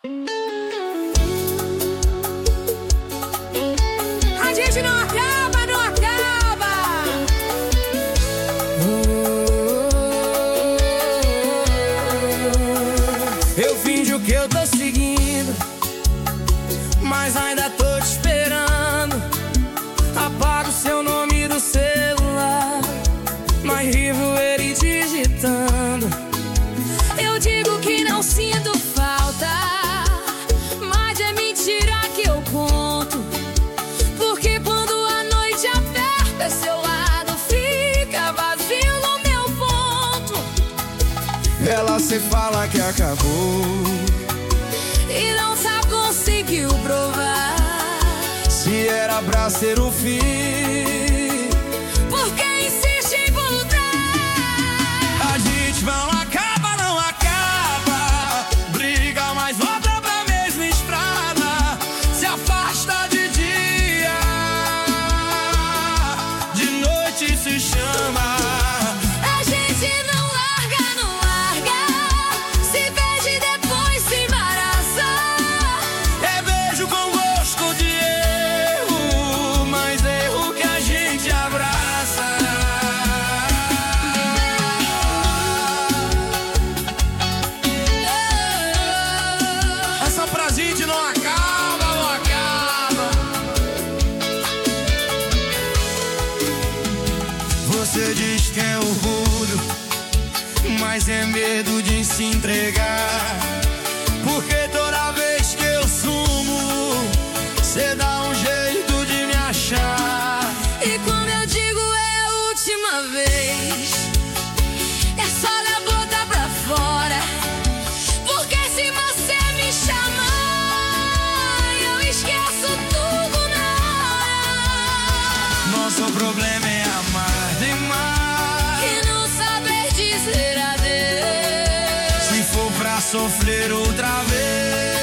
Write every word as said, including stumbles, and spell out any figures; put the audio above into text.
A gente não acaba, não acaba. Eu finjo que eu tô seguindo, mas ainda tô te esperando. Apago seu nome do celular, mas vivo ele digitando. Eu digo que não sinto falta, mas é mentira que eu conto. Porque quando a noite aperta, seu lado fica vazio no meu ponto. Ela se fala que acabou e não sabe, conseguiu provar. Se era pra ser o fim, por que insiste em voltar? a gente não acaba, não acaba. Briga, mas volta pra mesma estrada. Se afasta de dia, de noite se chama. A gente não larga, não larga. Se beija e depois se embaraça. É beijo com gosto de erro, mas erro que a gente abraça. Essa pra gente não acaba, não acaba. Você diz que é orgulho, mas é medo de se entregar. Porque toda vez que eu sumo, cê dá um jeito de me achar. E como eu digo, é a última vez. É só dar boca pra fora. Porque se você me chamar, eu esqueço tudo na hora. Nosso problema é amar demais. E não saber dizer adeus. Se for pra sofrer outra vez,